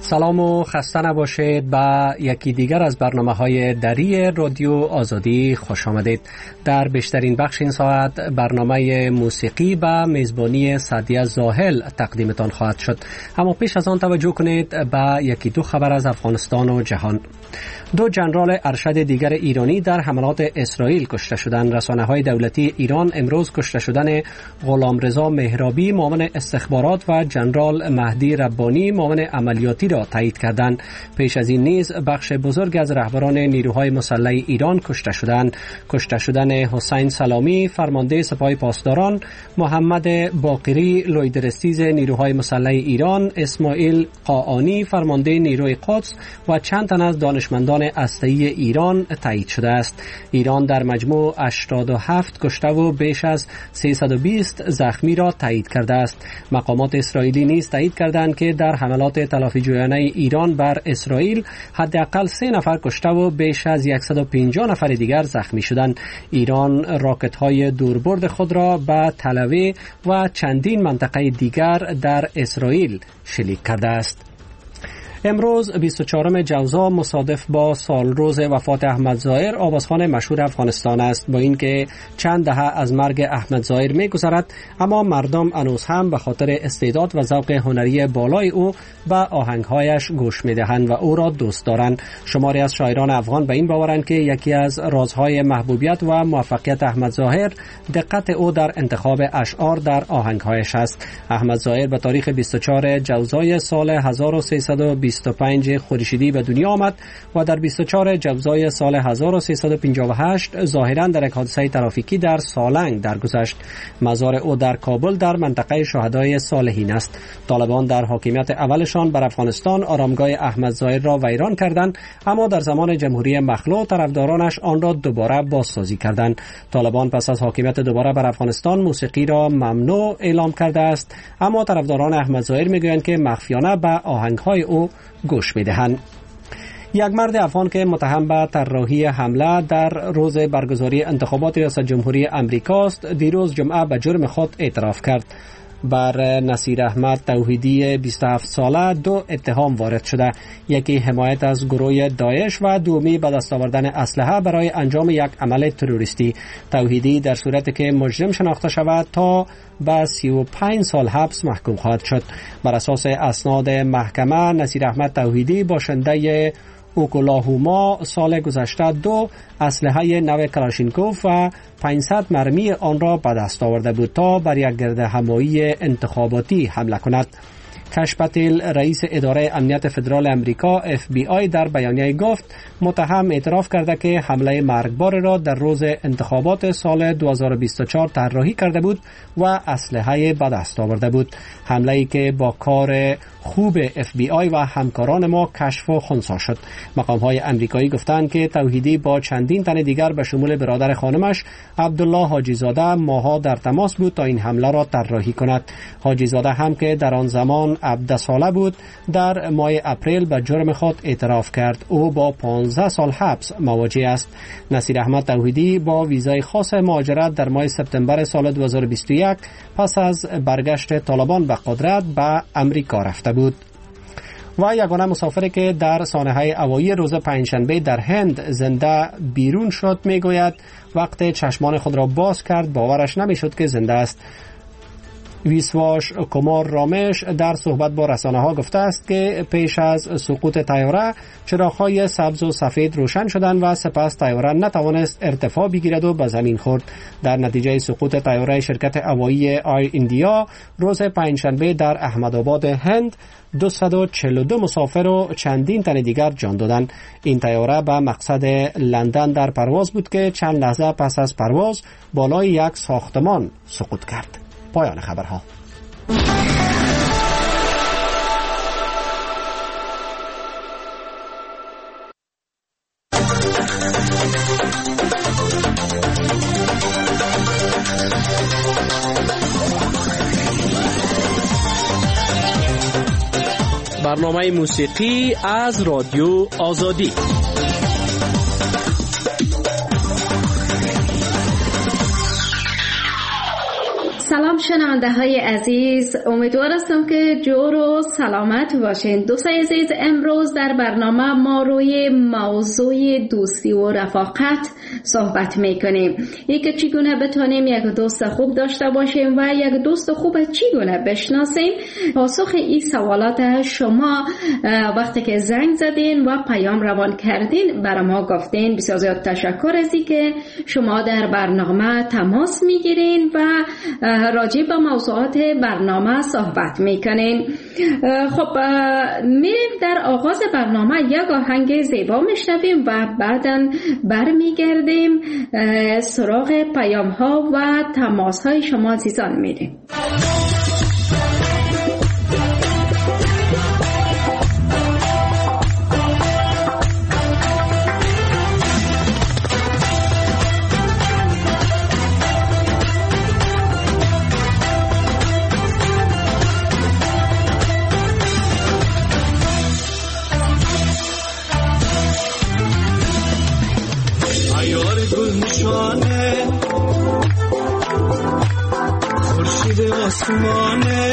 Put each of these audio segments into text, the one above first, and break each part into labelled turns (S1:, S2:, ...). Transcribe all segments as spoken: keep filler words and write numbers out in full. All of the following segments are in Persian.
S1: سلام و خسته نباشید. با یکی دیگر از برنامه‌های دری رادیو آزادی خوش آمدید. در بیشترین بخش این ساعت برنامه موسیقی به میزبانی سعدیه زاهل تقدیمتان خواهد شد. اما پیش از آن توجه کنید به یکی دو خبر از افغانستان و جهان. دو جنرال ارشد دیگر ایرانی در حملات اسرائیل کشته شدند. رسانه‌های دولتی ایران امروز کشته شدن غلامرضا مهرابی معاون استخبارات و جنرال مهدی ربانی معاون عملیاتی را تایید کردند. پیش از این نیز بخش بزرگ از رهبران نیروهای مسلح ایران کشته شدند. کشته شدن حسین سلامی فرمانده سپاه پاسداران، محمد باقری لویدرستیز نیروهای مسلح ایران، اسماعیل قاآنی فرمانده نیروی قدس و چند تن از دانشمندان اسلحه‌ای ایران تایید شده است. ایران در مجموع هشتاد و هفت کشته و بیش از سیصد و بیست زخمی را تایید کرده است. مقامات اسرائیلی نیز تایید کردند که در حملات تلافی جویانه ایران بر اسرائیل حداقل سه نفر کشته و بیش از صد و پنجاه نفر دیگر زخمی شدند. ایران راکت‌های دوربرد خود را به تل‌آویو و چندین منطقه دیگر در اسرائیل شلیک کرده است. امروز بیست و چهارم جوزا مصادف با سالروز وفات احمد ظاهر آوازخوان مشهور افغانستان است. با اینکه چند دهه از مرگ احمد ظاهر می‌گذرد، اما مردم هنوز هم به خاطر استعداد و ذوق هنری بالای او به آهنگ‌هایش گوش می‌دهند و او را دوست دارند. شماری از شاعران افغان به این باورند که یکی از رازهای محبوبیت و موفقیت احمد ظاهر دقت او در انتخاب اشعار در آهنگ‌هایش است. احمد ظاهر به تاریخ بیست و چهارم جوزای سال هزار و سیصد و بیست و پنج خورشیدی به دنیا آمد و در بیست و چهارم جوزای سال هزار و سیصد و پنجاه و هشت ظاهراً در یک حادثه ترافیکی در سالنگ درگذشت. مزار او در کابل در منطقه شهدای صالحین است. طالبان در حاکمیت اولشان بر افغانستان آرامگاه احمد ظاهر را ویران کردند، اما در زمان جمهوری مخلوع طرفدارانش آن را دوباره بازسازی کردند. طالبان پس از حاکمیت دوباره بر افغانستان موسیقی را ممنوع اعلام کرده است، اما طرفداران احمد ظاهر میگویند که مخفیانه به آهنگ‌های او گوش میدهند. یک مرد افغان که متهم به طراحی حمله در روز برگزاری انتخابات ریاست جمهوری امریکا است، دیروز جمعه به جرم خود اعتراف کرد. بر نصیر احمد توحیدی بیست و هفت ساله دو اتهام وارد شده، یکی حمایت از گروه داعش و دومی به دست آوردن اسلحه برای انجام یک عمل تروریستی. توحیدی در صورتی که مجرم شناخته شود تا به سی و پنج سال حبس محکوم خواهد شد. بر اساس اسناد محکمه، نصیر احمد توحیدی باشنده اوکلاهوما سال گذشته دو اسلحه نو کلاشینکوف و پانصد مرمی آن را به دست آورده بود تا بر یک گردهمایی انتخاباتی حمله کند. کش پتیل رئیس اداره امنیت فدرال امریکا اف بی آی در بیانیه گفت متهم اعتراف کرده که حمله مرگبار را در روز انتخابات سال دو هزار و بیست و چهار طراحی کرده بود و اسلحه به دست آورده بود. حمله‌ای که با کار خوب اف بی آی و همکاران ما کشف و خنثی شد. مقام‌های امریکایی گفتند که توحیدی با چندین تن دیگر به شمول برادر خانمش عبدالله حاجی زاده ماها در تماس بود تا این حمله را طراحی کند. حاجی زاده هم که در آن زمان هفده ساله بود، در ماه اپریل به جرم خود اعتراف کرد. او با پانزده سال حبس مواجه است. نصیر احمد توحیدی با ویزای خاص مهاجرت در ماه سپتامبر سال دو هزار و بیست و یک پس از برگشت طالبان به قدرت به امریکا رفته بود. و یگانه مسافری که در سانحه هوایی روز پنجشنبه در هند زنده بیرون شد میگوید وقتی چشمان خود را باز کرد باورش نمیشد که زنده است. ویسواش کمار رامش در صحبت با رسانه‌ها گفته است که پیش از سقوط طیاره چراغ‌های سبز و سفید روشن شدند و سپس طیاره نتوانست ارتفاع بگیرد و به زمین خورد. در نتیجه سقوط طیاره شرکت هوایی آی ایندیا روز پنجشنبه در احمدآباد هند دویست و چهل و دو مسافر و چندین تن دیگر جان دادند. این طیاره به مقصد لندن در پرواز بود که چند لحظه پس از پرواز بالای یک ساختمان سقوط کرد. پایان خبرها. برنامه موسیقی از رادیو آزادی.
S2: سلام شنونده های عزیز، امیدوار هستم که جور و سلامت باشین. دوستای عزیز، امروز در برنامه ما روی موضوع دوستی و رفاقت صحبت میکنیم. یک چگونه بتونیم یک دوست خوب داشته باشیم و یک دوست خوب چگونه بشناسیم. پاسخ این سوالات شما وقتی که زنگ زدین و پیام روان کردین برای ما گفتین. بسیار زیاد تشکر از اینکه شما در برنامه تماس میگیرین و راجع به موضوعات برنامه صحبت میکنین. خب میریم در آغاز برنامه یک آهنگ زیبا میشنویم و بعداً برمیگردیم سراغ پیام ها و تماس های شما عزیزان میریم.
S3: خورشید آسمانه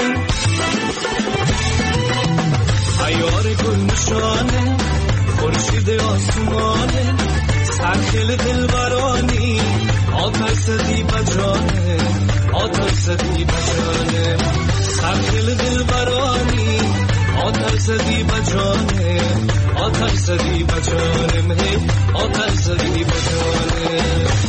S3: عیار گل نشانه خورشید آسمانه سرخیل دلبرانی آتش زدی بجانه آتش زدی بجانه سرخیل دلبرانی آتش زدی بجانه آتش زدی بجانه آتش زدی بجانه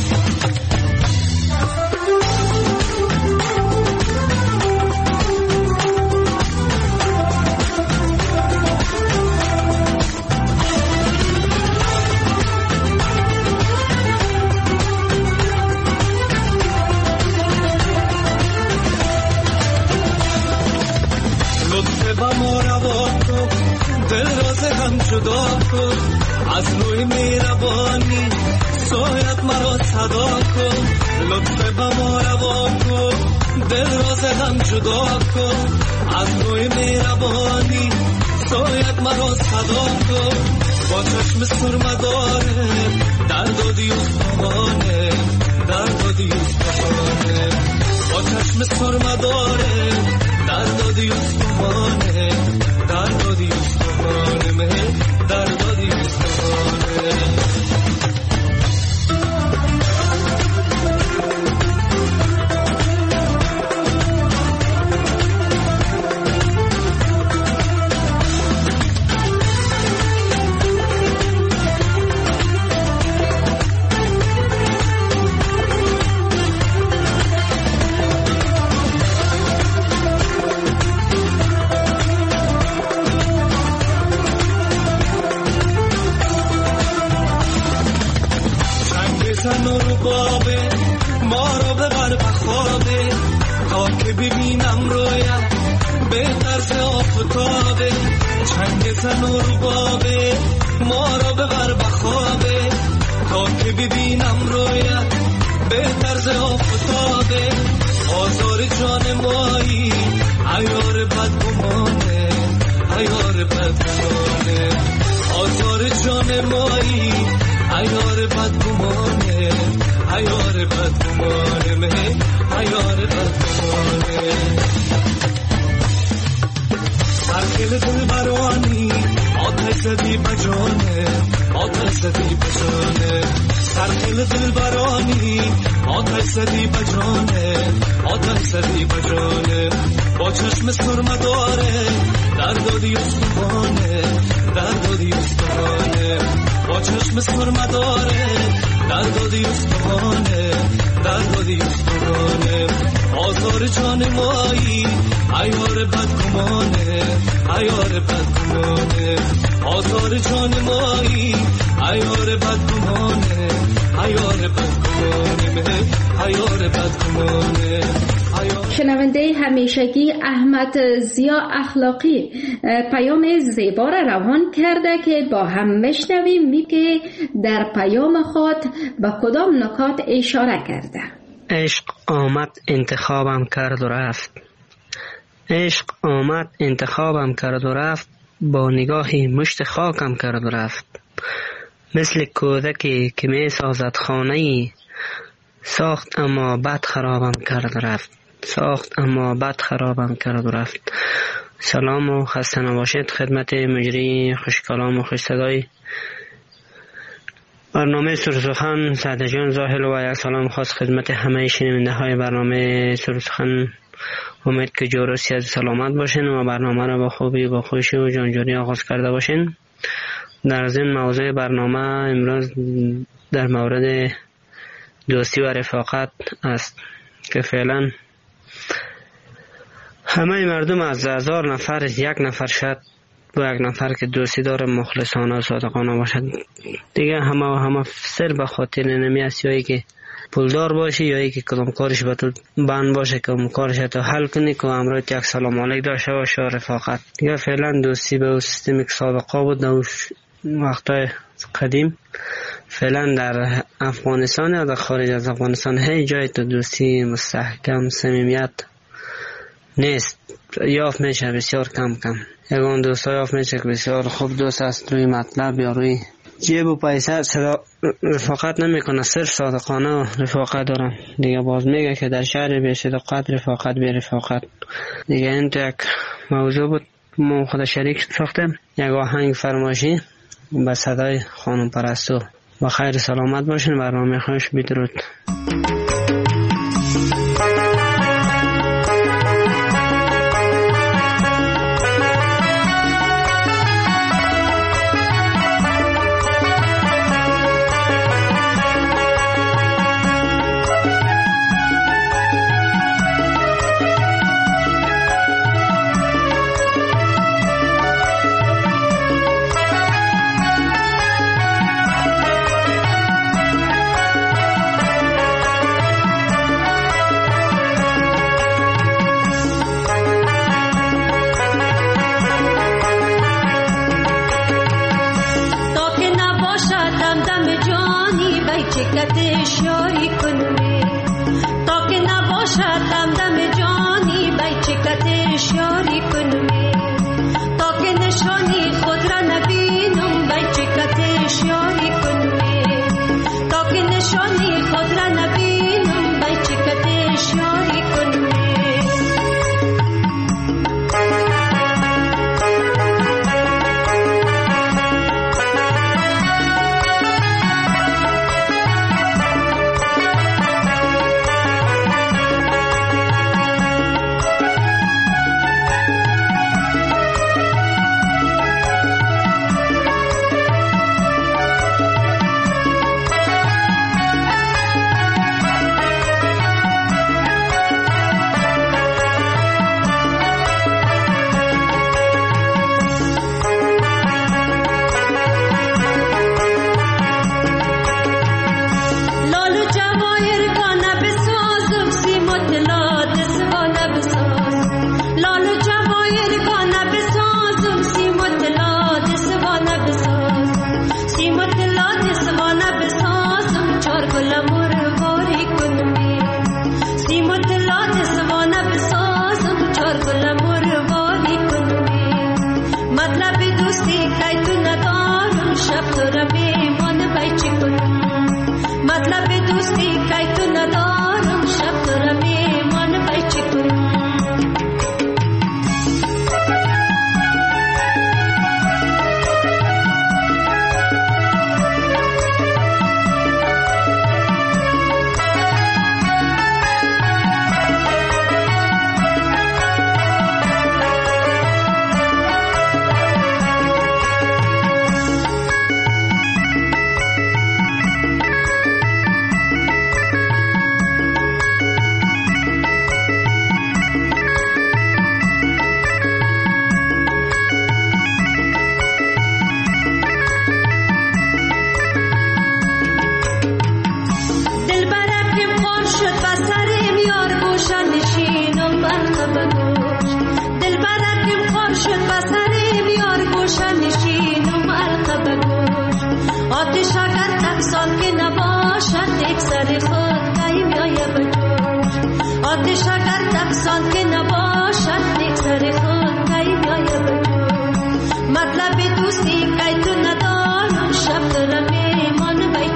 S3: جدا کن از روی میربانی سویت مرا صدا کن لطف به ما روا کن دل راز غم جدا کن از روی میربانی سویت مرا صدا کن با چشم سرمداره درد و دیوستانه درد و دیوستانه با چشم سرمداره درد و دیوستانه درد و دیوستانه مه درد و دیوستانه زن و ربابه ما را ببر بخوابه تا که ببینم رویت به طرز آفتابه آزار جان مایی عیار بدگمانه عیار بدگمانه آزار جان مایی عیار بدگمانه عیار بدگمانه مه عیار بدگمانه سرخیل دل برانی آتش زدی بجانه آتش زدی بجانه سرخیل دل برانی آتش زدی بجانه آتش زدی بجانه با چشم سرمداره درد و دیوستانه درد و دیوستانه با چشم سرمداره درد و دیوستانه درد و دیوستانه آزار جان مایی عیار بدگمانه عیار بدگمانه آزار جان مایی عیار بدگمانه عیار بدگمانه عیار بدگمانه.
S2: شنونده همیشگی احمد ضیا اخلاقی پیام زیبا را روان کرده که با هم بشنویم. میگه در پیام خود به کدام نکات اشاره کرده؟
S4: عشق آمد انتخابم کرد و رفت. عشق آمد انتخابم کرد و رفت، با نگاهی مشت خاکم کرد و رفت. مثل کودکی که می سازد خانه‌ای، ساخت اما بد خرابم کرد و رفت. ساخت اما بد خرابم کرد و رفت. سلام و خسته نباشید خدمت مجری خوش کلام و خوش صدای برنامه سرسخن سعد جان زاهل و یک سلام خاص خدمت همه شنونده های برنامه سرسخن. امید که جور و صحت سلامت باشین و برنامه را با خوبی با خوشی و جانجوری آغاز کرده باشین. در ضمن موضوع برنامه امروز در مورد دوستی و رفاقت است که فعلا همه مردم از هزار نفر یک نفر شد با یک نفر که دوستی داره مخلصانه و صادقانه باشد. دیگه همه و همه سر به خاطر نمی است، یا ای که پولدار باشی یا ای که کدام کارش به تو بند باشه که اون کارش تو حل کنی که امروز یک سلام علیک داشته باشه. رفاقت دیگه فعلا دوستی به اون سیستمی که سابقه بود در وقتای قدیم فعلا در افغانستان یا در خارج از افغانستان هیچ جای تو دوستی مستحکم صمیمیت نیست. یافت میشه بسیار کم کم. یگان دوستا یافت میشه که بسیار خوب دوست است، روی مطلب یا روی جیب و پیسه صدا رفاقت نمیکنه، صرف صادقانه و رفاقت دارن. دیگه باز میگه که در شهر بی صداقت رفاقت بی رفاقت. دیگه این تو یک موضوع بود ما خود شریک ساختیم. یک آهنگ فرمایشی به صدای خانم پرستو. با خیر سلامت باشین. برنامه خوش بدرود.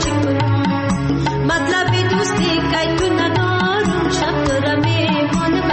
S5: मतलब दोस्ती का तू न दारू शब्द रमे मन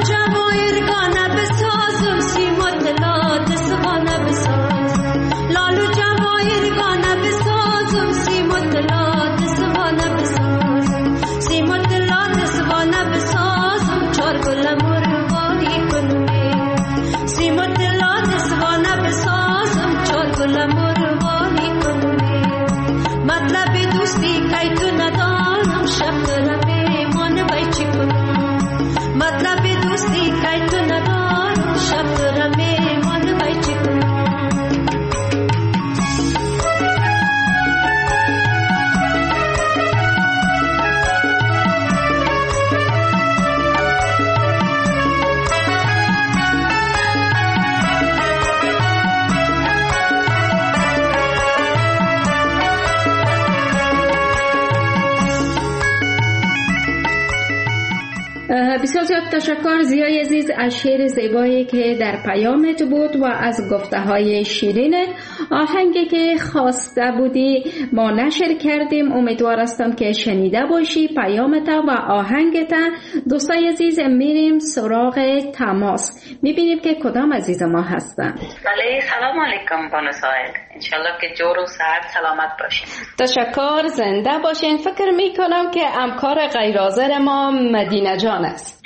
S2: بسیار زیاد تشکر زیای عزیز از شعر زیبایی که در پیامت بود و از گفته های شیرینت. آهنگی که خواسته بودی ما نشر کردیم، امیدوار هستم که شنیده باشی پیامت و آهنگت. دوستای عزیز میریم سراغ تماس، میبینیم که کدام عزیز ما هستن.
S5: بله سلام علیکم بانو سائل، انشالله که جور و صحت سلامت باشین.
S2: تشکر، زنده باشین. فکر میکنم که همکار غیر حاضر ما مدینه جان است.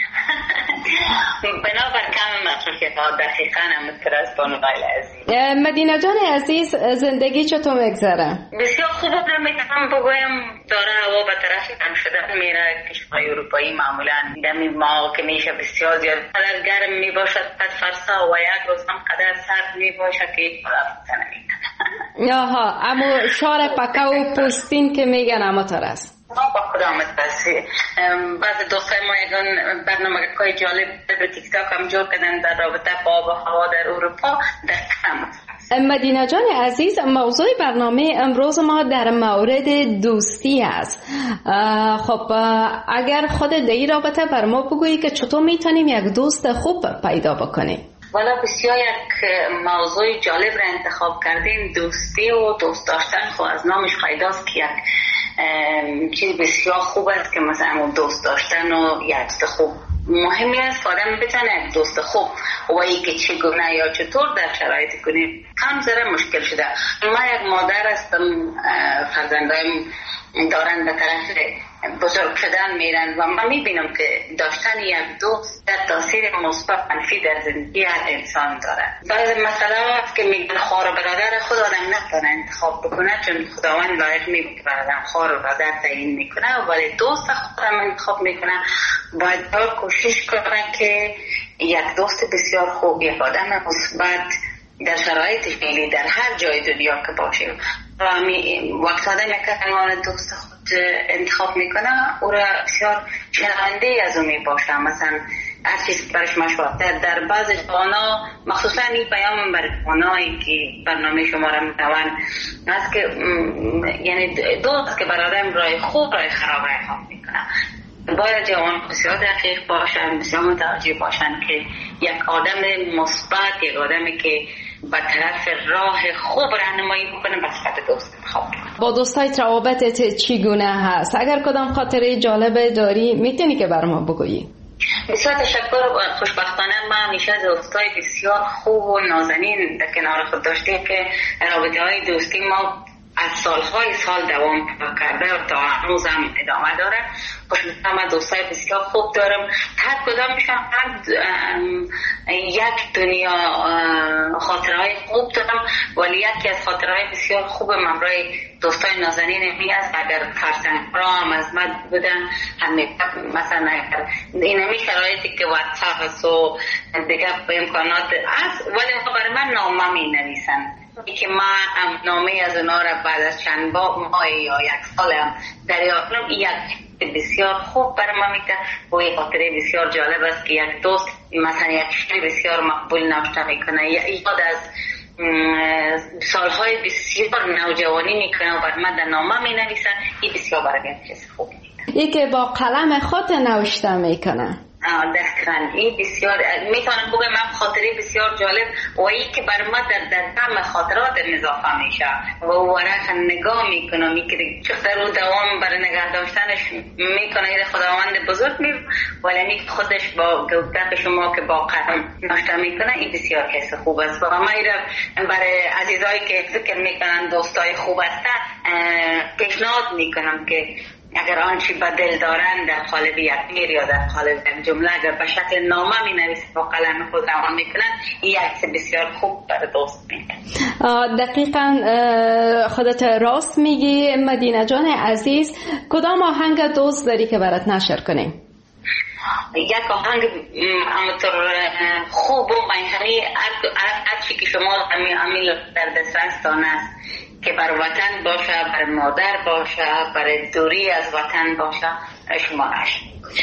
S5: بنابر کم مصروفیت ها دقیقا همونطور است بانو غیل عزیز.
S2: مدینه جان عزیز، زندگی چطور میگذره؟
S5: بسیار خوب رو میتونم بگویم، داره هوا به طرف کم شدن میره. کشورهای اروپایی معمولا دمی ما که میشه بسیار زیاد قدر گرم میباشد پس فرسا و یک روز هم قدر سرد میباشد که یک فرصت نمیکنه.
S2: آها، اما شار پکه و پوستین که میگن اما تر است.
S5: با خدا متبسی بعض دوستای ما یکان برنامه که جالب به تیک تاک هم جور کردن در رابطه با آب و هوا در اروپا در کم.
S2: مدینه جان عزیز، موضوع برنامه امروز ما در مورد دوستی است. خب اگر خود در این رابطه بر ما بگویی که چطور میتونیم یک دوست خوب پیدا بکنیم؟
S5: والا بسیار یک موضوع جالب را انتخاب کردیم. دوستی و دوست داشتن خب از نامش پیداست که یک چیز بسیار خوب است که مثلا دوست داشتن و یک دوست خوب مهمی است که آدم بتونه یک دوست خوب و ای که چگونه یا چطور در شرایط کنیم کم ذره مشکل شده. ما یک مادر هستم، فرزندایم دارن به طرف بزرگ شدن میرن و من میبینم که داشتن یک دوست در تاثیر مثبت منفی در زندگی هر انسان داره. بعض مسئله هست که میگن خواهر و برادر خود آدم نتونه انتخاب بکنه چون خداوند لایق میبینه که آدم خواهر و برادر تعیین میکنه، ولی دوست خود هم انتخاب میکنه. باید کوشش کنه که یک دوست بسیار خوب، یک آدم مثبت در شرایط فعلی در هر جای دنیا که باشیم و وقت آدم یک عنوان دوست خود انتخاب میکنه او را بسیار شنونده از او میباشه. مثلا از چیز برش مشورت در بعض جوانا، مخصوصا این پیام بر جوانایی که برنامه شما را میتوان است که یعنی دوست که بر آدم رای خوب رای خراب رای خواب میکنه. باید جوان بسیار دقیق باشن، بسیار متوجه باشن که یک آدم مثبت، یک آدمی که به طرف راه خوب راهنمایی بکنه به صفت دوست انتخاب کنه.
S2: با دوستای روابطت چگونه هست؟ اگر کدام خاطره جالب داری میتونی که بر ما بگویی؟
S5: بسیار تشکر. خوشبختانه ما همیشه دوستای بسیار خوب و نازنین در کنار خود داشتیم که رابطه های دوستی ما از سالهای سال دوام کرده و تا هنوز هم ادامه داره. خوشبختانه من دوستای بسیار خوب دارم، هر کدامشان یک دنیا خاطرهای خوب دارم، ولی یکی از خاطرهای بسیار خوب من برای دوستای نازنین می است اگر فرزند را هم از من بودن همه مثلا اگر این همی شرایطی که واتساپ هست و دیگه امکانات هست، ولی برای من نامه می نویسن که من نامه از اونا را بعد از چند ماه یا یک سال هم دریافت کنم. یک بسیار خوب برای من میگه و یک خاطره بسیار جالب است که یک دوست مثلا یک شعر بسیار مقبول نوشته میکنه، یاد از سالهای بسیار نوجوانی میکنه و برای من در نامه می نویسن. این بسیار برای من چیز خوب میکنه.
S2: ای که با قلم خود نوشته میکنه.
S5: دقیقاً این بسیار میتونم بگم من خاطره بسیار جالب و این که بر ما در در طعم خاطرات اضافه میشه و ورق نگاه میکنم که چقدر رو دوام برای نگه داشتنش میکنه این خداوند بزرگ می ولی خودش با گفته شما که با قدم ناشته میکنه این بسیار حس خوب است و ما ایرا برای عزیزایی که فکر میکنن دوستای خوب هستن پیشنهاد میکنم که اگر آنچه به دل دارن در قالب یک میر یا در قالب یک جمله اگر به شکل نامه می نویسن با قلم خود روان میکنن این یک بسیار خوب برای دوست میکنن.
S2: دقیقا خودت راست میگی مدینه جان عزیز. کدام آهنگ دوست داری که برات نشر کنیم؟
S5: یک آهنگ همونطور خوب و منحنی هرچی که شما امیل در دسترستان است که بر وطن باشه، بر مادر باشه، برای دوری از وطن باشه شما اش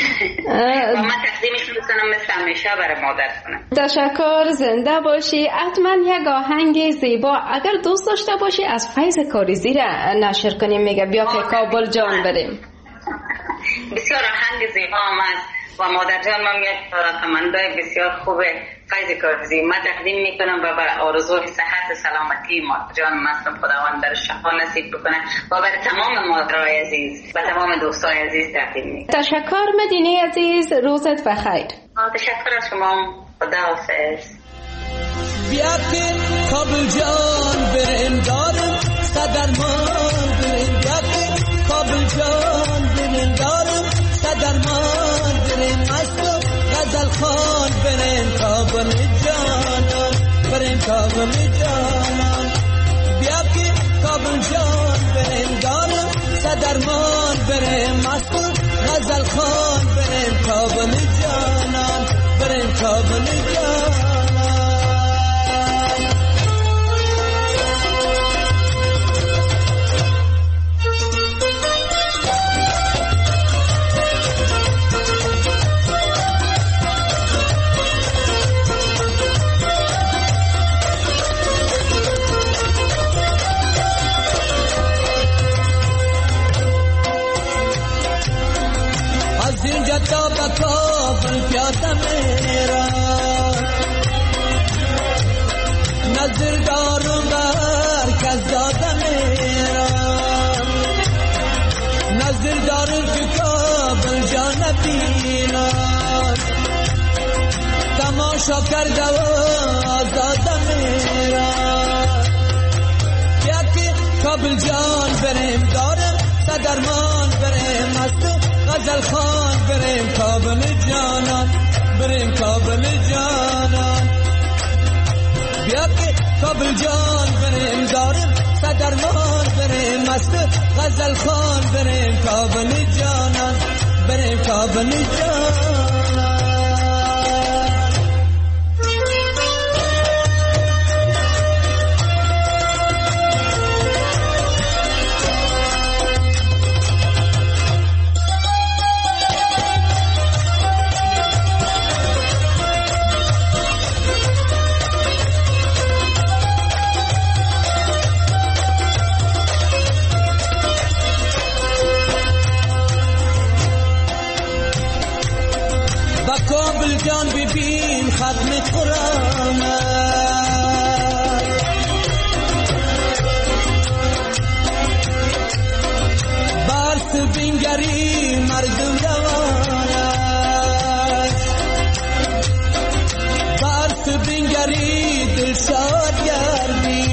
S5: و من تقدیمش میکنم مثل همیشه برای مادر کنم.
S2: تشکر، زنده باشی. حتما یک آهنگ زیبا اگر دوست داشته باشی از فیض کاریزی را نشر کنیم. میگه بیا که کابل جان بریم.
S5: بسیار آهنگ زیبا هم است و مادر جان من یک تمنای بسیار خوبه فیض کاریزی من تقدیم میکنم و بر آرزوی صحت سلامتی مادر جان مستم خداوند در شفا نصیب بکنه و بر تمام مادرای عزیز و تمام دوستای عزیز تقدیم میکنم.
S2: تشکر مدینه عزیز، روزت بخیر.
S5: تشکر از شما، خداحافظ.
S3: بیا که کابل جان بریم دارم صدرمان بریم بیا که کابل جان بریم دارم صدرمان بریم مستم غزل خان بریم کابل جانان بریم کابل جانان بیا که کابل جان بریم دارم صدرمان بریم مستم غزل خان بریم کابل جانان بریم کابل جانان. تا به کابل پیاده میرم نظر دارم بر کس داده میرم نظر دارم که کابل جان بینم تماشا کرده و آزاده میرم بیا که کابل جان بریم دارم صدرمان بریم مستم غزل خان بریم کابل جانان بریم کابل جانان بیا که کابل جان بریم دارم صدرمان بریم مست غزل خان بریم کابل جانان بریم کابل جانان. کابل جان ببین ختم قرآن برس بینگری مردم روان برس بینگری دل شاد گردی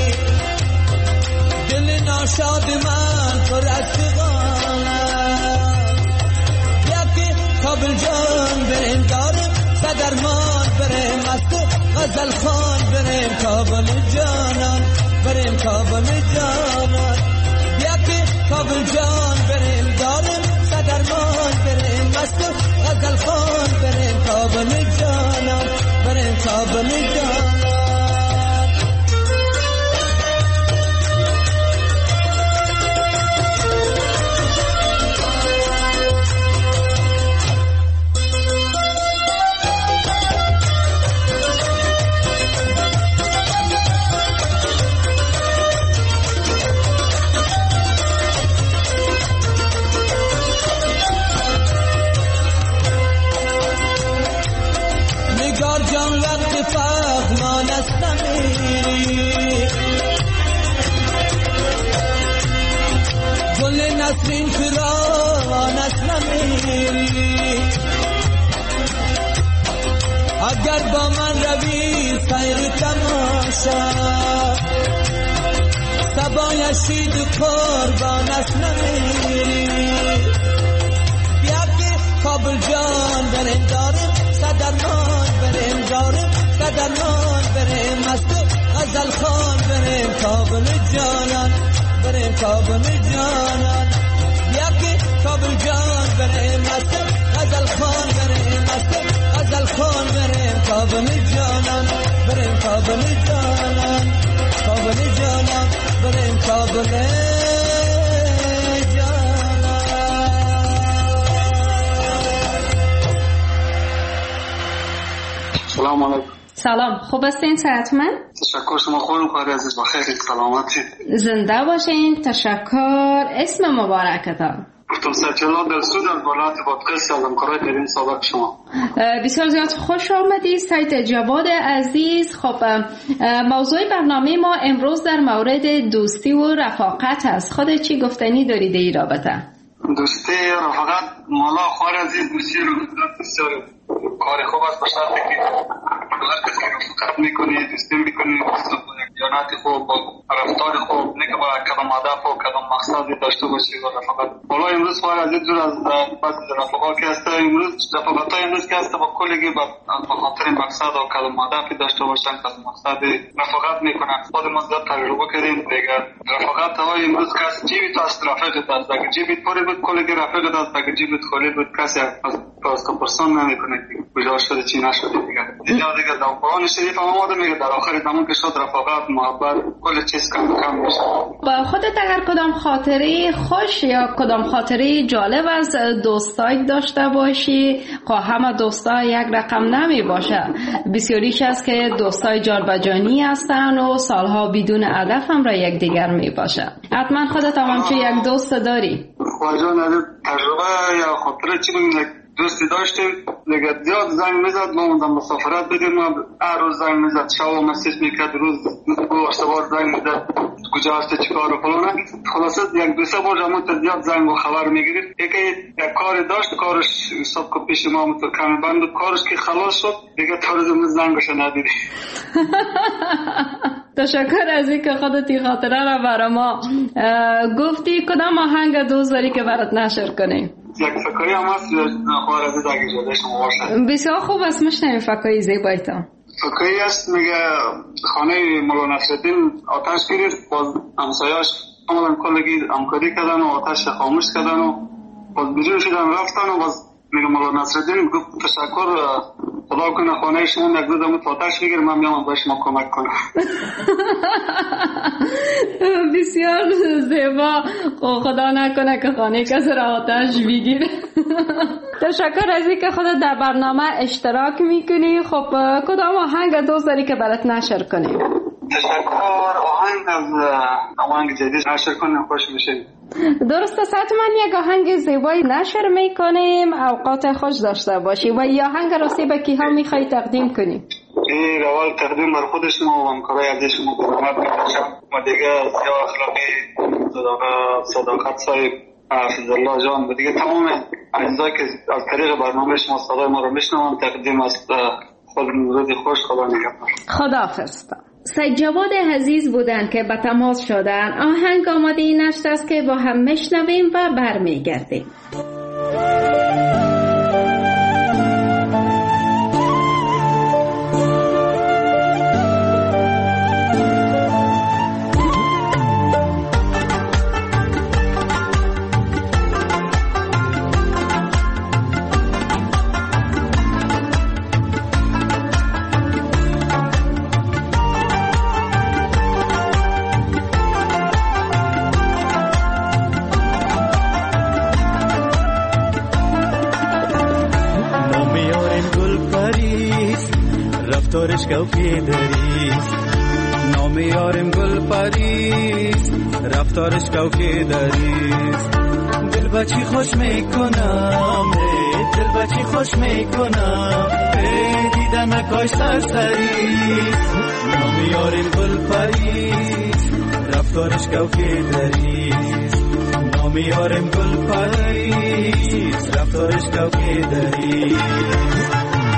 S3: دل ناشاد من پر از فغان کابل جان بریم دارم صدرمان بریم مست غزل خان بریم کابل جانان بریم کابل جانان بیا که کابل جان بریم دارم صدرمان بریم مست غزل خان بریم کابل جانان بریم کابل جانان. نگار جان وقت فغمان است نمیری گل نسرین فراوان است نمیری اگر با من روی سیر تماشا سبای شید قربان است نمیری بیا که کابل جان بریم داریم صدرمان بریم داریم صدرمان بریم مست غزل خان بریم کابل جانان بریم کابل جانان بیا که کابل جان بریم مست غزل خان بریم مست غزل خان بریم کابل جانان بریم کابل جانان کابل جانان بریم کابل جانان.
S6: سلام علیکم.
S2: سلام، خوب هستین؟ صحتمند؟
S6: تشکر، شما خوبین؟ خیلی عزیز، بخیر، سلامتی.
S2: زنده باشین. تشکر. اسم مبارکتان؟
S6: دکتر سجلا دلسود از ولایت بادغیس هستم، کارهای در این سابق شما.
S2: بسیار زیاد خوش آمدید سید جواد عزیز. خب موضوع برنامه ما امروز در مورد دوستی و رفاقت است. خود چی گفتنی دارید این رابطه؟
S6: دوستی رفاقت مولا خوار عزیز بسیار بسیار کار خوب است، به شرطی که هر کسی که رفاقت میکنی دوستی میکنی دیانت خوب با رفتار خوب نه که با کدام هدف و کدام مقصدی داشته باشی و رفاقت. حالا امروز خوار عزیز دور از بعضی رفاقات که هست، امروز رفاقت های امروز که هست با کلگی به خاطر مقصد و کدام هدفی داشته باشن کدام مقصدی رفاقت میکنن. خود ما زیاد تجربه کردیم دیگه. رفاقت های امروز که هست جیبی تو است رفاقت است، اگه جیبی پره بود کلگی رفاقت است، اگه جیبی خالی بود کسی از پرسان نمیکنه کجا شده چی نشده دیگه. دیگه دیگه در قرآن شریف هم آمده میگه در آخر زمان که شد رفاقت محبت کل چیز کم کم میشه.
S2: با خودت اگر کدام خاطره خوش یا کدام خاطره جالب از دوستای داشته باشی، خواه همه دوستا یک رقم نمی باشه، بسیاریش است که دوستای جان و جانی هستن و سالها بدون هدف هم را یک دیگر می باشه. حتما خودت هم همچون یک دوست داری.
S6: خواهی جان تجربه یا خاطره چی بگیم دوستی داشتیم دیگه زیاد زنگ میزد ما موندم مسافرت بدیم ما هر روز زنگ میزد شب مسیج میکرد روز دو سوار زنگ میزد کجا هستی چی کار و فلانه. خلاصه یک دو سه بار همون تا زیاد زنگ و خبر میگیرید. یکی یک کاری داشت کارش حساب که پیش ما تو کمی بند کارش که خلاص شد دیگه تا روز امروز زنگش ندیدی.
S2: تشکر از اینکه خودتی خاطره را برای ما گفتی. کدام آهنگ دوست داری که برات نشر کنیم؟
S6: یک فکایی هم هست خواه عزیز اگه جاده شما باشه.
S2: بسیار خوب است، مشنویم فکایی زیبایی تا.
S6: فکایی هست میگه خانه مولا نصرالدین آتش گرفت، باز همسایاش کاملا کلگی همکاری کردن و آتش خاموش کردن و باز بیرون شدن رفتن و باز میگه مولا نصرالدین گفت تشکر خدا کنه خانه شما یک دو دمت آتش بگیر من میام به شما کمک کنم.
S2: بسیار زیبا. خدا نکنه که خانه کسی را آتش بگیره. تشکر از اینکه خودت در برنامه اشتراک میکنی. خب کدام آهنگ دوست داری که برات نشر کنیم؟
S6: تشکر. آهنگ از آهنگ جدید نشر کنیم خوش میشه.
S2: درسته حتما یک آهنگ زیبایی نشر میکنیم، اوقات خوش داشته باشی. و یا آهنگ راستی به کی ها میخوای تقدیم کنی؟
S6: این اول تقدیم بر خود شما و همکارای عزیز شما برامت میکنم و دیگه سیا اخلاقی صداقت صاحب حفظ الله جان و دیگه تمام عزیزایی که از طریق برنامه شما صدای ما رو میشنوم تقدیم است. خود روز خوش، خدا نگهدار.
S2: خداحافظ. سید جواد عزیز بودن که به تماس شدن. آهنگ آماده این است که با هم میشنویم و برمیگردیم.
S7: رفتارش کافی دریست، نام یارم گل پریست، رفتارش کافی دریست. دل بچی خوش میکنم، دل بچی خوش میکنم، دیدن نکاش سرسریست، نام یارم گل پریست، رفتارش کوکی دریست. نام یارم گل پریست، رفتارش کوکی دریست.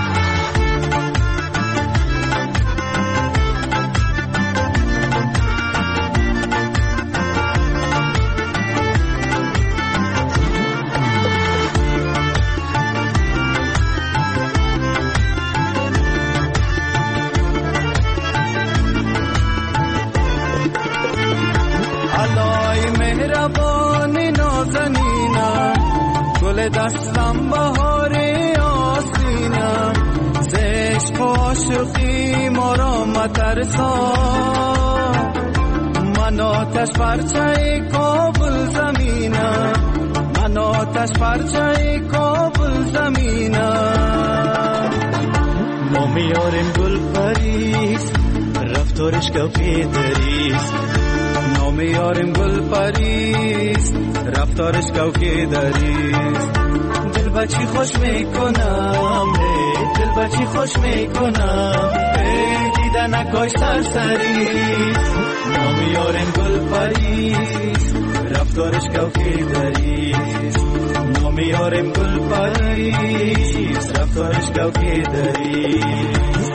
S7: دستم بهار آسینم، زشق و عاشقی ما را مترسان. من آتش پرچه کابل زمینم، من آتش پرچه کابل زمینم. نام یارم گل پریست، رفتارش کوکی دریست. نام یارم گل پریست، رفتارش کوکی دریست. دل بچی خوش میکنم، دل بچی خوش میکنم، دیدن نکاش سرسریست. نام یارم گل پریست، رفتارش کوکی دریست. نام یارم گل پریست، رفتارش کوکی دریست.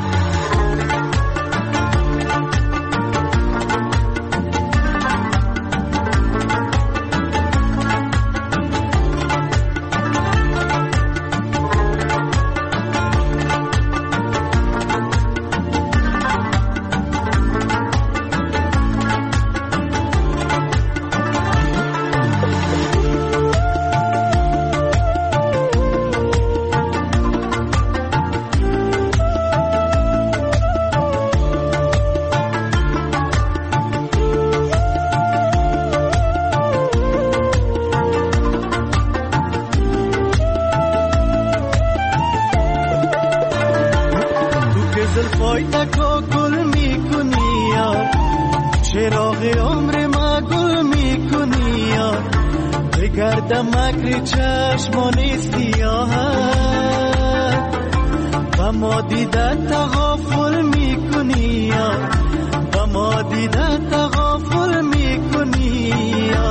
S7: زلفای تکا گل میکنی یا چراغ عمر ما گل میکنی یا بگردم مکر چشمان سیاهت و ما دیدن تغافل میکنی یا و ما دیدن تغافل میکنی یا.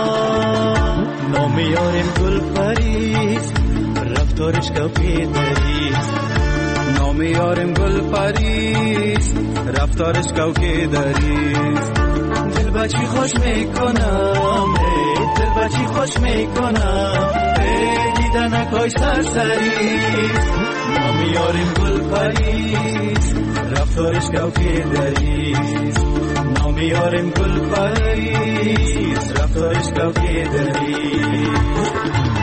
S7: نام یارم گل پریست، رفتارش کوکی دریست. نام یارم گل پریست، رفتارش کوکی دریست. دل بچی خوش میکنم، دل بچی خوش میکنم، دیدن نکاش سرسریست. نام یارم گل پریست، رفتارش کوکی دریست. نام یارم گل پریست، رفتارش کوکی دریست.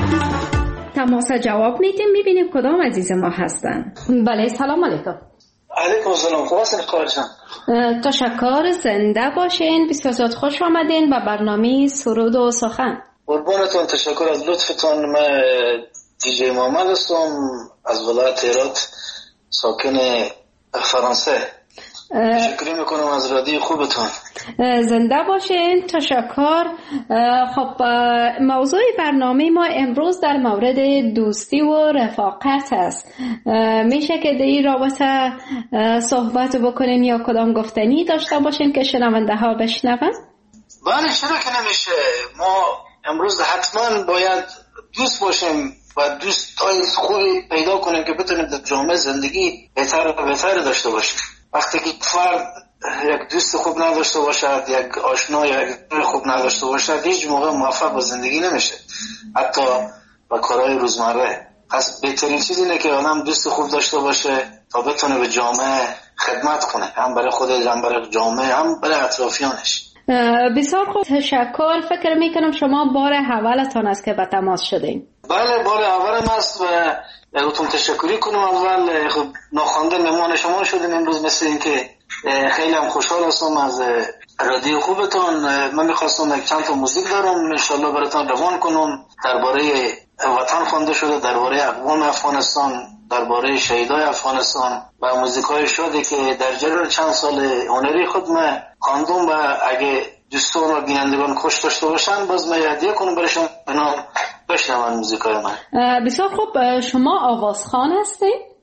S2: تماس جواب میدیم، میبینیم کدام عزیز ما هستن. بله، سلام علیکم.
S6: علیکم السلام. خوب هستین خواهر جان؟
S2: تشکر، زنده باشین. بسیار زیاد خوش آمدین به برنامه سرود و سخن.
S6: قربانتون، تشکر از لطفتون. من دیجی محمد هستم از ولایت هرات، ساکن فرانسه. تشکر میکنم از رادیو خوبتون.
S2: زنده باشین. تشکر. خب، موضوع برنامه ما امروز در مورد دوستی و رفاقت است. میشه که در این رابطه صحبت بکنیم یا کدام گفتنی داشته باشین که شنونده ها بشنون؟
S6: بله، چرا که نمیشه. ما امروز حتما باید دوست باشیم و دوستای خوبی پیدا کنیم که بتونیم در جامعه زندگی بهتر و بهتر داشته باشیم. وقتی که فرد یک دوست خوب نداشته باشد، یک آشنا یا یک خوب نداشته باشد، هیچ موقع موفق به زندگی نمیشه، حتی با کارهای روزمره. پس بهترین چیز اینه که آدم دوست خوب داشته باشه تا بتونه به جامعه خدمت کنه، هم برای خودش، هم برای جامعه، هم برای اطرافیانش.
S2: بسیار خوب، تشکر. فکر میکنم شما بار اولتان است که به تماس شدین.
S6: بله، بار اولم است و یکتون تشکری کنم. اول خب ناخوانده مهمان شما شدیم امروز، مثل این که خیلی هم خوشحال هستم از رادیو خوبتون. من میخواستم یک چند تا موزیک دارم انشالله براتون روان کنم، درباره وطن خوانده شده، درباره اقوام افغانستان، درباره شهیدای افغانستان و موزیکای شده که در جریان چند سال هنری خود من خواندم و اگه دوستان و بینندگان خوش داشته باشن باز من هدیه کنم برایشون، اینا بشنون موزیکای من.
S2: بسیار خوب. شما آوازخوان هستید؟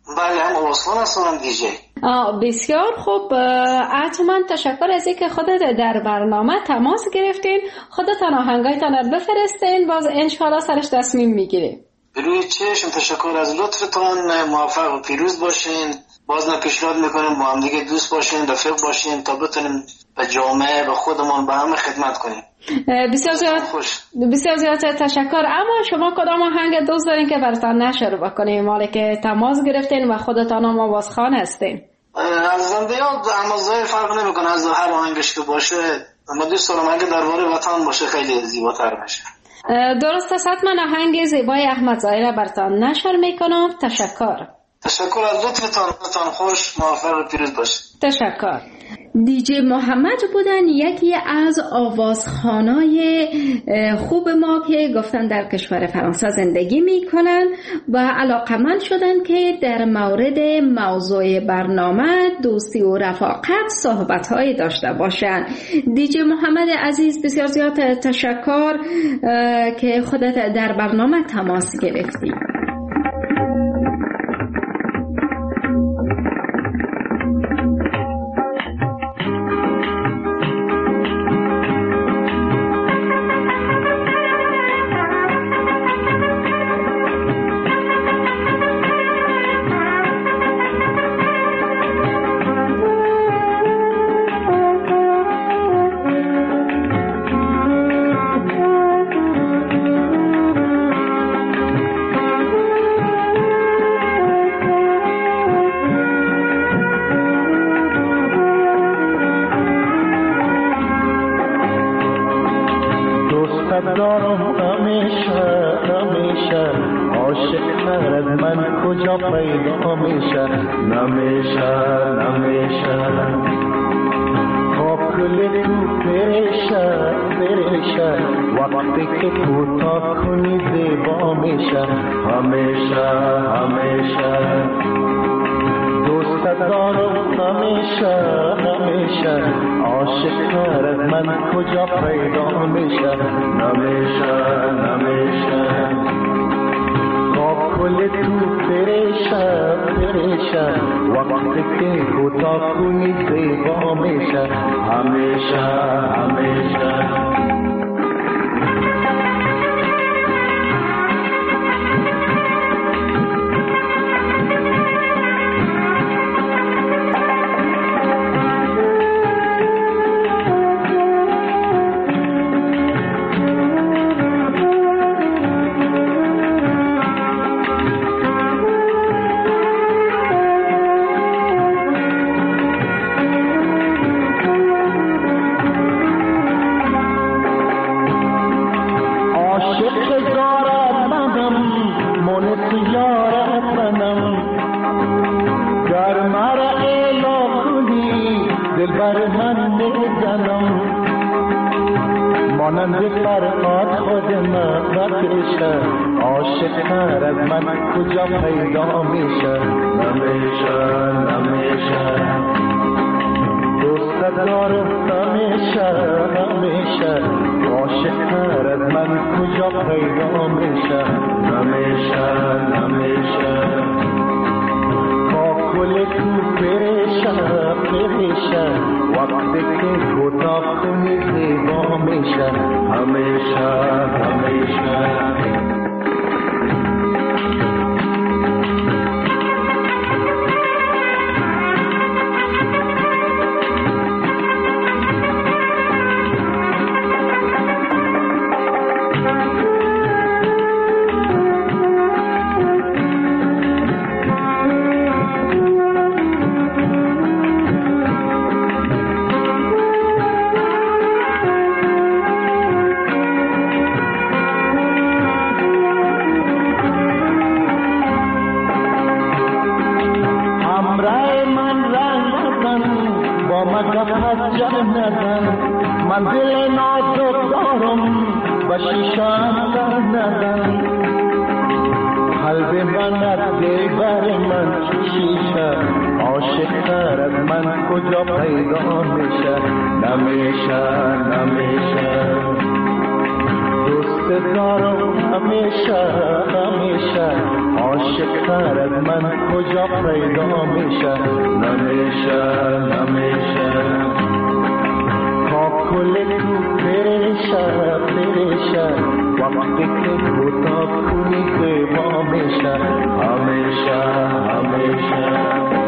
S8: بله هم آوازخوان هستم هم دیجی.
S2: بسیار خوب، حتما تشکر از اینکه خودت در برنامه تماس گرفتین. خودتان آهنگایتان رو بفرستین، باز انشاءالله سرش تصمیم میگیریم.
S8: بروی چشم، تشکر از لطفتان. موفق و پیروز باشین. باز پیشنهاد میکنیم با هم دیگه دوست باشین، رفیق باشین تا بتونیم به جامعه، به خودمون، به همه خدمت کنیم.
S2: بسیار زیاد بسیار زیاد تشکر. اما شما کدام آهنگ دوست دارین که براتون نشر بکنیم، مالی که تماس گرفتین و خودتان هم آوازخوان هستین؟
S8: از زنده یاد امازای فرق نمیکنه، از هر آهنگش که باشه. اما دوست دارم اگه درباره وطن باشه خیلی زیباتر باشه.
S2: درست است، حتما آهنگ زیبای احمد ظاهر براتون نشر میکنم. تشکر.
S8: تشکر از لطفتان. لطفتان خوش، موفق و پیروز باشید.
S2: تشکر. دیجی محمد بودن، یکی از آوازخوانای خوب ما که گفتن در کشور فرانسه زندگی میکنن و علاقمند شدن که در مورد موضوع برنامه دوستی و رفاقت صحبت‌های داشته باشن. دیجی محمد عزیز، بسیار زیاد تشکر که خودت در برنامه تماس گرفتی.
S7: دوست دارم همیشه همیشه عاشق تر از من کجا پیدا میشه نمیشه نمیشه تا کل تو پریشه پریشه وقتی که کوتاه کنی زیبا میشه همیشه همیشه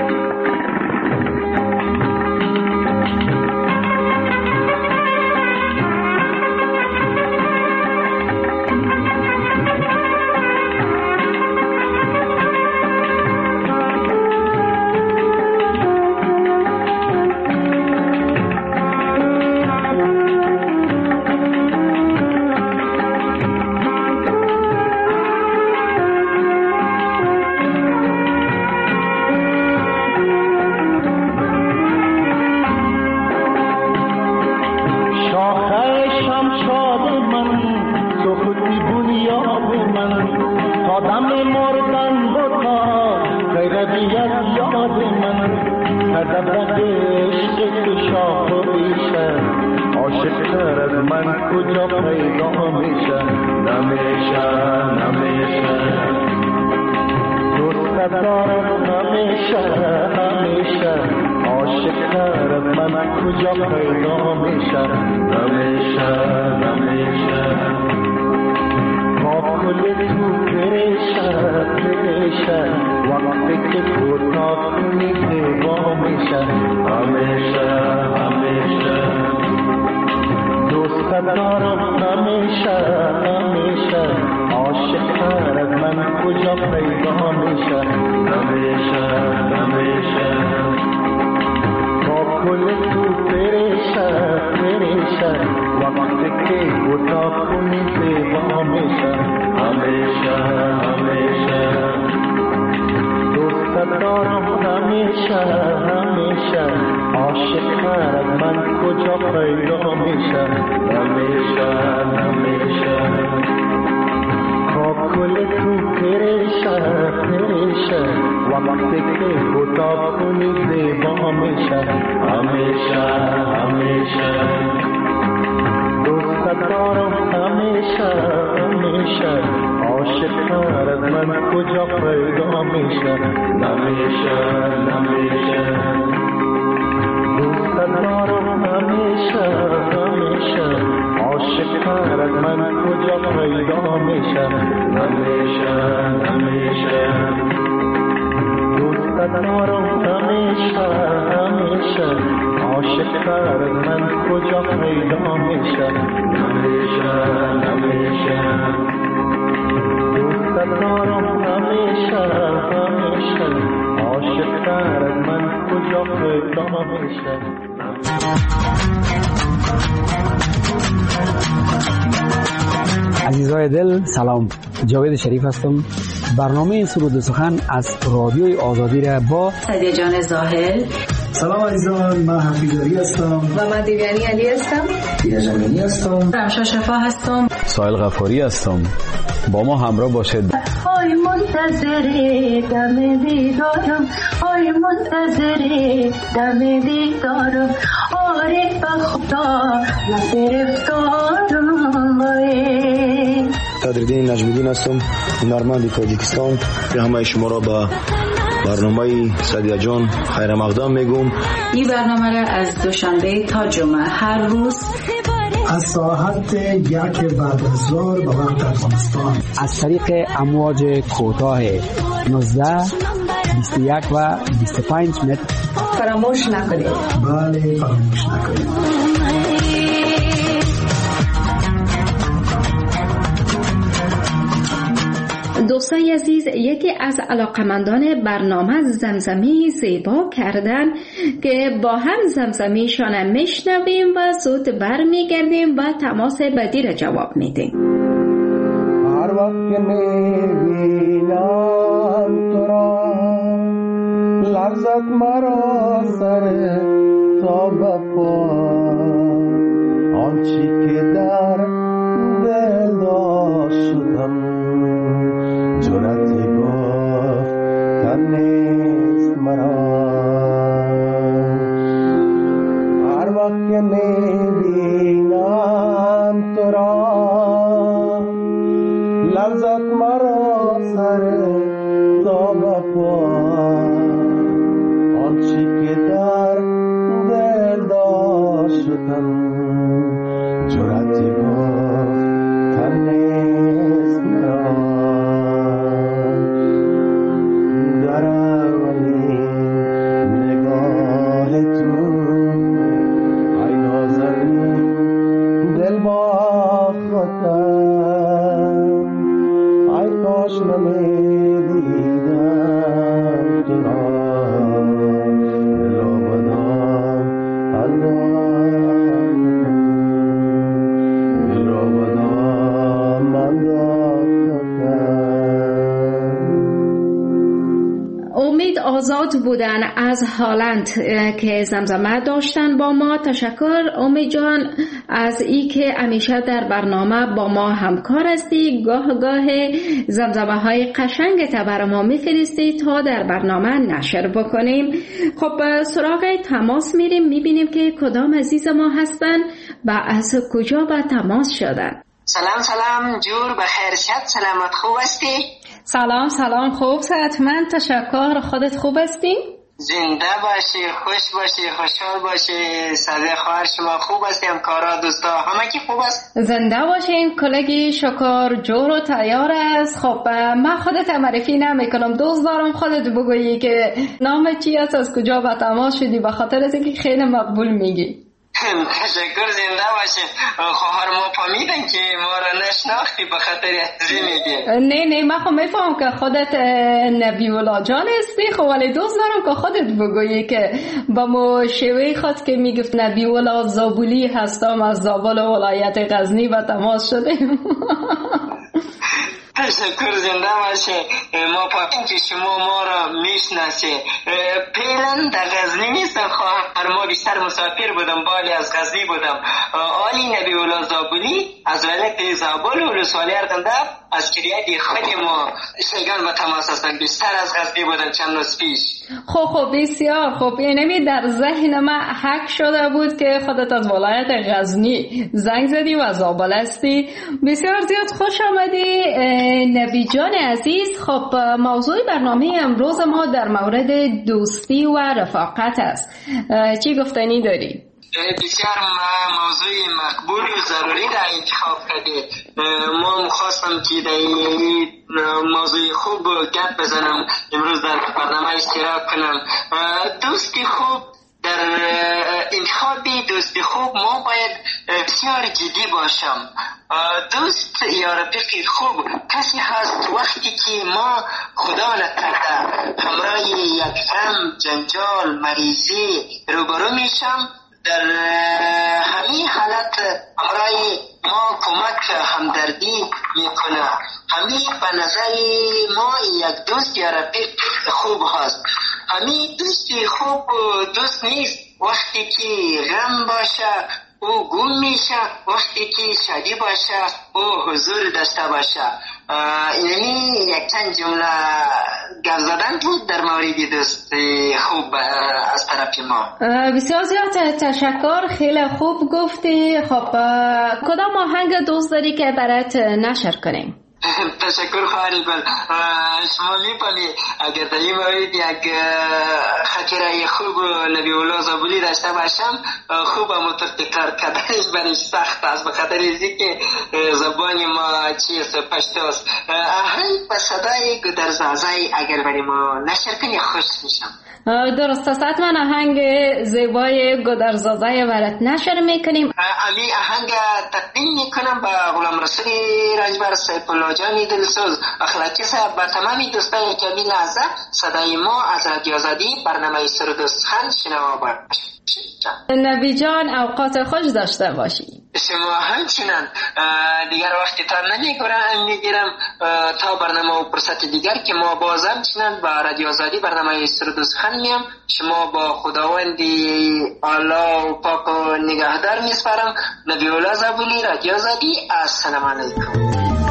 S9: عزیزای دل سلام، جاوید شریف هستم. برنامه سرود سخن از رادیوی آزادی را با
S10: سعدیه جان زاهل.
S11: سلام عزیزان، من حفیظی هستم
S12: و من دیویانی علی هستم.
S11: دینا جمینی هستم.
S10: رمشا شفا هستم.
S13: سایل غفاری هستم. با ما همراه باشید.
S14: آی منتظر دم دیدارم، آی منتظر دم دیدارم، آره بخدا نگرفتارم.
S15: صدرالدین نجمیدین هستم، هنرمند تاجیکستان. همه شما را به برنامه سعدیه جان خیر مقدم میگم.
S10: این برنامه را از دوشنبه تا جمعه هر روز
S11: از ساعت یک بعد از ظهر به وقت افغانستان
S9: از طریق امواج کوتاه نوزده، بیست و یک و بیست و پنج متر
S12: فراموش نکنید.
S11: بله فراموش نکنید.
S2: دوستای عزیز، یکی از علاقمندان برنامه زمزمه زیبا کردن که با هم زمزمه‌شان میشنویم و زود برمیگردیم و تماس بعدی را جواب میدیم.
S7: هر وقت که میبینم تو را لرزد مرا سر تا بپا، آنچی که در دل داشتم جرأتی گفتن نیست مرا. هر وقت که میبینم تو را
S2: امید بودن از هالند که زمزمه داشتن با ما. تشکر امید جان از ای که همیشه در برنامه با ما همکار هستی. گاه گاه زمزمه های قشنگ تا برای ما میفرستی تا در برنامه نشر بکنیم. خب سراغ تماس میریم، میبینیم که کدام عزیز ما هستن و از کجا به تماس شدن.
S8: سلام سلام جور بخیر شد، سلامت خوب هستی؟
S2: سلام سلام خوب صحتمند، تشکر. خودت خوب هستی؟
S8: زنده باشی، خوش باشی، خوشحال باشی. صدای خواهر شما خوب هستی؟ همکارا دوستا همه کی خوب است؟
S2: زنده باشین کلگی، شکر جور و تیار است. خب من خودت معرفی نمیکنم، دوست دارم خودت بگویی که نام چی است، از کجا به تماس شدی، به خاطر از اینکه خیلی مقبول میگی.
S8: تشکر، زنده باشین. خواهر ما فهمیدن که ما را نشناختی به خاطر ازی میگی.
S2: نه نه من خب میفهم که خودت نبی الله جان هستی، خب ولی دوست دارم که خودت بگویی که با مو شوی خود که میگفت نبی الله زابولی هستم، از زابل ولایت غزنی و تماس شده.
S8: تشکر، زنده باشه. ما فهمیم که شما ما را میشناسی. پیلن در غزنی نیستم، خواهر ما بیشتر مسافر بودم، بالی از غزنی بودم. آلی نبی الله زابولی از ولایت زابل و رسوالی ارگنده از کریت خود ما شیگان و تماس هستن. بیشتر از غزنی بودم چند روز پیش.
S2: خب خب بسیار خب. اینمی در ذهن من حک شده بود که خودت از ولایت غزنی زنگ زدی و زابل هستی. بسیار زیاد خوش آمدی نبی جان عزیز. خب موضوع برنامه امروز ما در مورد دوستی و رفاقت است. چی گفتنی داری؟
S8: بسیار موضوع مقبول و ضروری را انتخاب کرده. ما مخواستم که در این موضوع خوب گپ بزنم، امروز در برنامه اشتراک کنم. دوستی خوب، در انتخاب دوستی خوب ما باید بسیار جدی باشم. دوست یا رفیق خوب کسی هست وقتی که ما خدا نکرده همراه یک غم، جنجال، مریضی روبرو میشم، در همین حالت برای ما کمک همدردی میکنه. همین به نظر ما یک دوست یا رفیق خوب هست. همین دوستی خوب دوست نیست وقتی که غم باشه او گم میشه، وقتی که شادی باشه او حضور داشته باشه. یعنی یک چند جمله گپ زدن بود در مورد دوست خوب از طرف ما.
S2: بسیار زیاد تشکر، خیلی خوب گفتی. خب کدام آهنگ دوست داری که برات نشر کنیم؟
S8: تشکر خواهری بل. شما می‌فهمی اگر در این مورد یک خاطره خوب نبی الله زابولی داشته باشم، خوب هم تکرار کردنش برایش سخت است به خاطر اینکه که زبان ما چیست، پشتو است. آهنگ به صدای گودرزازای اگر برای ما نشر کنی خوش میشم.
S2: درست است، حتما آهنگ زیبای گودرزازای برات نشر میکنیم.
S8: امی آهنگ تقدیم میکنم به غلام رسول رجبر سیف الله جانی دلسوز اخلاقی صاحب، به تمامی دوستان جمیل عزیز. صدای ما از رادیو آزادی برنامه سرود و سخن شنوا باشید.
S2: نبی جان اوقات خوش داشته باشی.
S8: شما همچنان. دیگر وقتی تا نمیگیرم میگیرم تا برنامه و فرصت دیگر که ما باز همچنان با رادیو آزادی برنامه سرود و سخن میم. شما با خداوندی الله و پاک و نگهدار میسپارم. نبی الله زابولی، رادیو آزادی. السلام علیکم.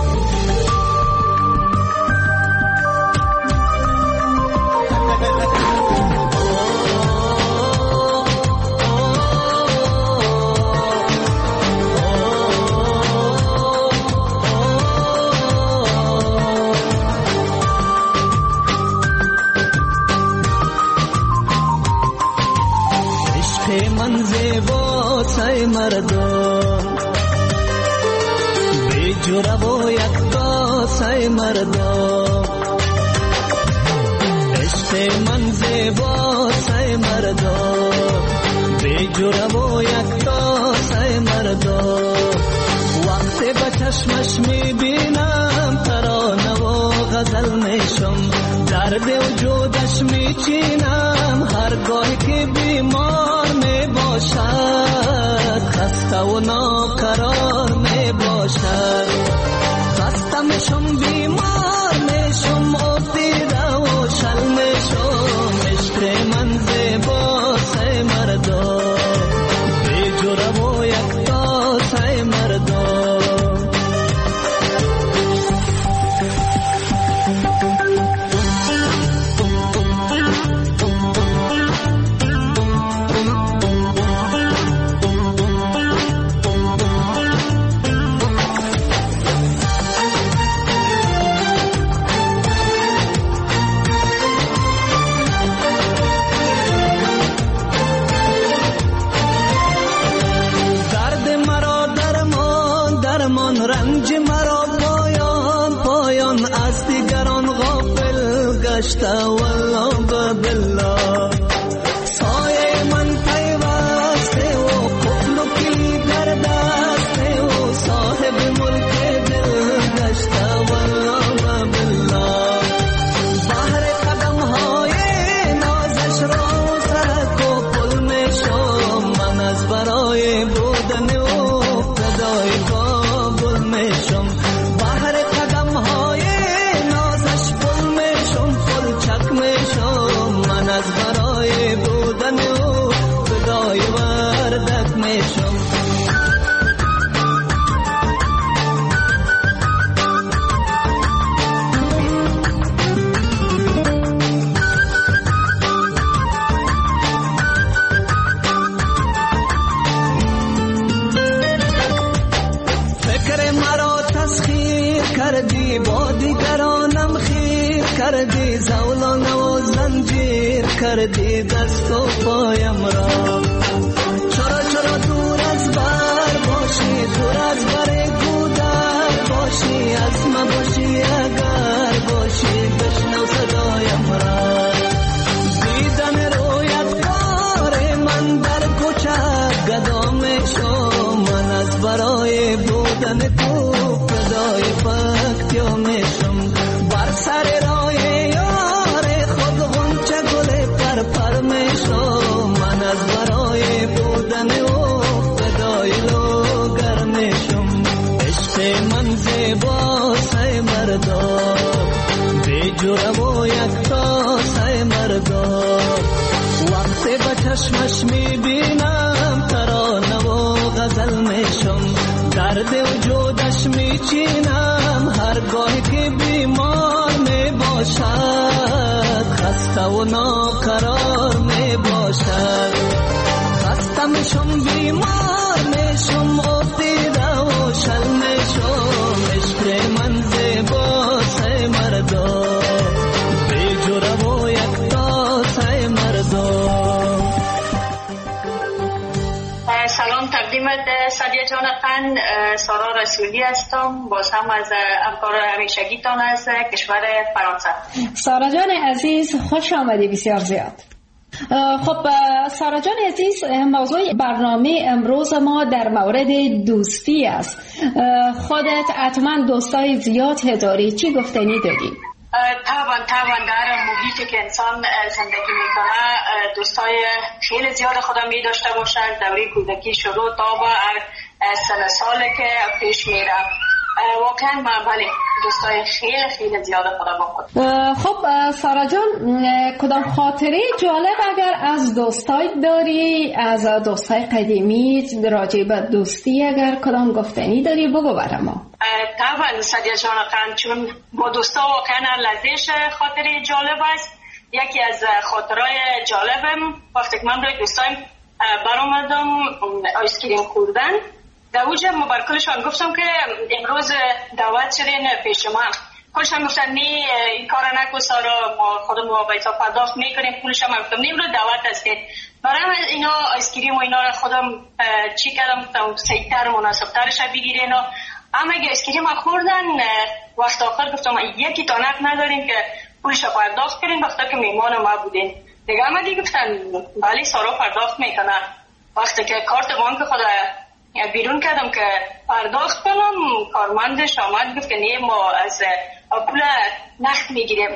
S3: مردم بی جرأت و یک داسای مردم، عشق من زیبا سای مردم بی جرأت و یک داسای مردم. وقتی به چشمش میبینم ترانه و غزل میشم، درد وجودش میچینم هرگاه که بیمار میباشد، خسته و ناقرار میباشد. خسته میشم بیمار میشم و دیده و شل میشم، عشق برای بودن او فدای وردک میشم. کردی با دیگرانم خیر کردی، زولان و زنجیر کردی دست و پایم را. چرا چرا دور از بر باشی، دور از بر گودر باشی، از ما باشی اگر باشی بشنو صدایم را. دیدن رویت کار من در کوچه گدا میشم، من از برای بودن تو فدای فکتیا میشم. بر سر راه یار خود غنچه گل پر پر میشم، من از برای بودن او فدای لوگر میشم. عشق من زیبا سای مردا، بی جرم و یکتا سای مردا. وقتی به چشمش میبینم ترانه و غزل میشم، درد وجودش میچینم هرگاهی که بیمار میباشد، خسته و ناقرار میباشد. خسته میشم بیمار میشم افتیده و شل میشم. عشق من زیبا سای مردا، بی جرم و یکتا سای مردا.
S16: سلام تقدیمت سادیه جان خان، سارا رسولی هستم، باز هم از همکار همیشگیتان از کشور فرانسه.
S2: سارا جان عزیز خوش آمدی بسیار زیاد. خب سارا جان عزیز، موضوع برنامه امروز ما در مورد دوستی است. خودت حتما دوستای زیاد داری، چی گفتنی داری؟
S16: طبعا طبعا در محیطی که انسان زندگی میکنه دوستای خیلی زیاد خودم می داشته باشن. دوره کودکی شروع تا به سن ساله که پیش میره، واقعا من بله دوستای خیلی خیلی زیاد خودم خود.
S2: خب سارا جان، کدام خاطره جالب اگر از دوستای داری، از دوستای قدیمی راجع به دوستی اگر کدام گفتنی داری بگو برای ما.
S16: طبعا سادیه جان خان، چون با دوستا واقعا لذیذ خاطره جالب است. یکی از خاطرهای جالبم وقتی که من برای دوستایم برآمدم آیسکریم خوردن، در اوج مبارکلشان گفتم که امروز دعوت شدین پیش ما. کلشان گفتن نه این کار نکن سارا، ما خودمون بایتا پرداخت میکنیم پولشم. من گفتم نه امروز دعوت است. برای اینا آیسکریم و اینا را خودم چی کردم، گفتم سیتر مناسبترش بگیرین. اما اگه آیسکریم خوردن وقت آخر گفتم یکی تا نک نداریم که پولش پرداخت کنیم وقتا که میمان ما بودین. دیگه اما دیگه گفتن بله سارا پرداخت میکنه. وقتی که کارت بانک خود بیرون کردم که پرداخت کنم، کارمندش آمد گفت که نه ما از پول نقد میگیریم.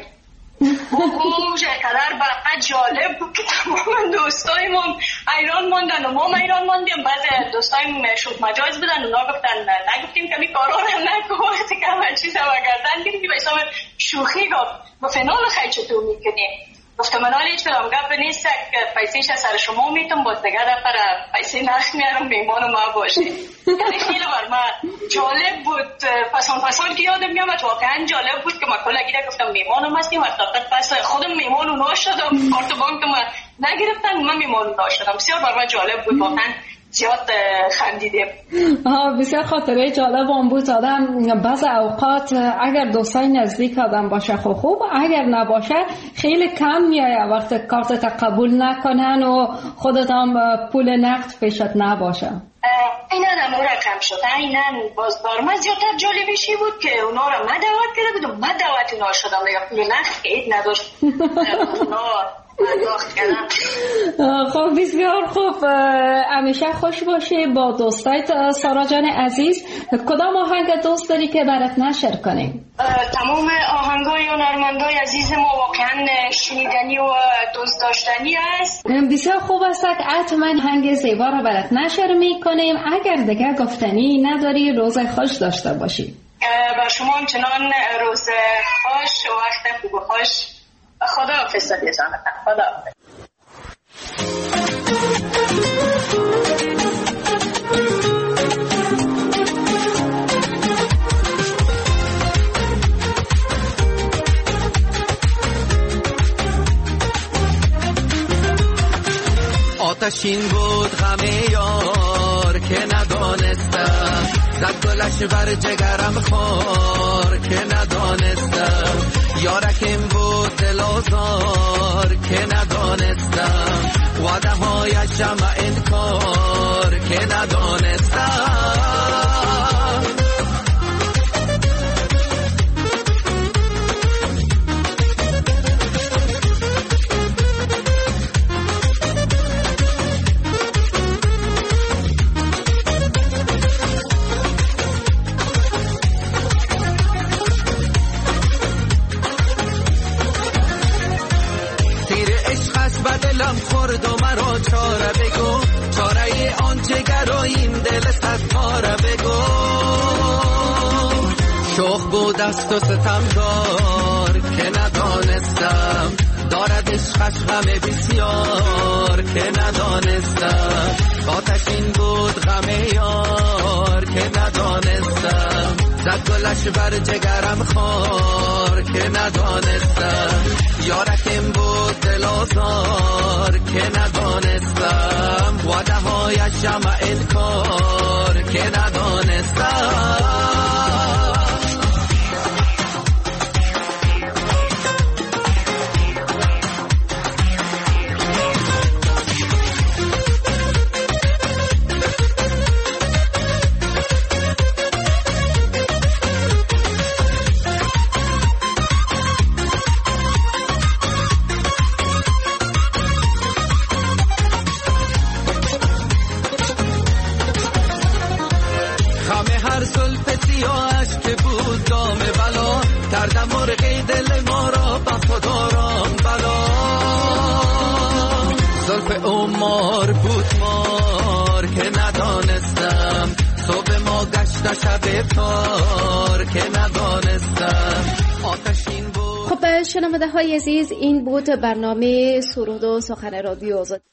S16: او قدر برای جالب بود که تمام دوستایمون ایران ماندن و ما ایران ماندیم. بعد دوستایم شد مجاز بدن، اونا گفتن نگفتیم که می کارا رو نکن، وقتی که همه چیز رو گردن گیریم. بایستم شوخی گفت با فنال خیلی چطور میکنیم. گفتم من حالی هیچ کدام گپ نیست که پیسیش از سر شما میتون باز دیگه دفعه پیسی نخ میارم میمان ما باشی. یعنی خیلی بر من جالب بود. پسان پسان که یادم میامد واقعا جالب بود که ما کلا گیره گفتم میمانم هستیم. وقتا پس خودم میمان اونا شدم، کارت بانک ما نگرفتن، من میمان اونا شدم. بسیار بر من جالب بود، واقعا زیاد خندیدیم.
S2: بسیار خاطره جالب هم بود. آدم بعض اوقات اگر دوستای نزدیک آدم باشه خوب خوب، اگر نباشه خیلی کم میایه وقت کارت قبول نکنن و خودت هم پول نقد پیشت نباشه.
S16: اینا نمو رقم شد. اینا باز بار من زیادتر جالبشی بود که اونا را من دعوت کرده بودم، من دعوت اونا شدم یا پول نقد که اید نداشت اونا پرداخت کردم.
S2: خب بسیار خوب، همیشه خوش باشی با دوستایت. سارا جان عزیز، کدام آهنگ دوست داری که برات نشر کنیم؟
S16: تمام آهنگای هنرمندای عزیز ما واقعا شنیدنی و دوست داشتنی است.
S2: بسیار خوب است که حتما آهنگ زیبا رو برات نشر میکنیم. اگر دیگه گفتنی نداری روز خوش داشته باشی.
S16: با شما همچنان روز خوش و وقت خوب خوش. خدا حافظ. خدا حافظ.
S3: آتشین بود غم یار که ندانستم، زد گلش بر جگرم خار که ندانستم، یارکم بود دل آزار که ندانستم، وعده هایشم انکار که ندانستم. بدلم خورد و مرا چاره بگو، چاره آن جگر و این دل ستاره بگو. شوخ بود است و ستمگار که ندانستم، دارد عشقش غم بسیار که ندانستم، آتشین بود غم یار که ندانستم، زد گلش بر جگرم خار که ندانستم، یارکم بود دل آزار که ندانستم، وعده هایشم انکار که ندانستم. هر زلف سیاهش که بود دام بلا، کردم مرغی دل ما را با خداران بلا. زلف عمار بود مار که ندانستم، صبح ما گشت شب تار که ندانستم، آتشین بود.
S2: خب شنونده های عزیز، این بود برنامه سرود و سخن رادیو آزادی.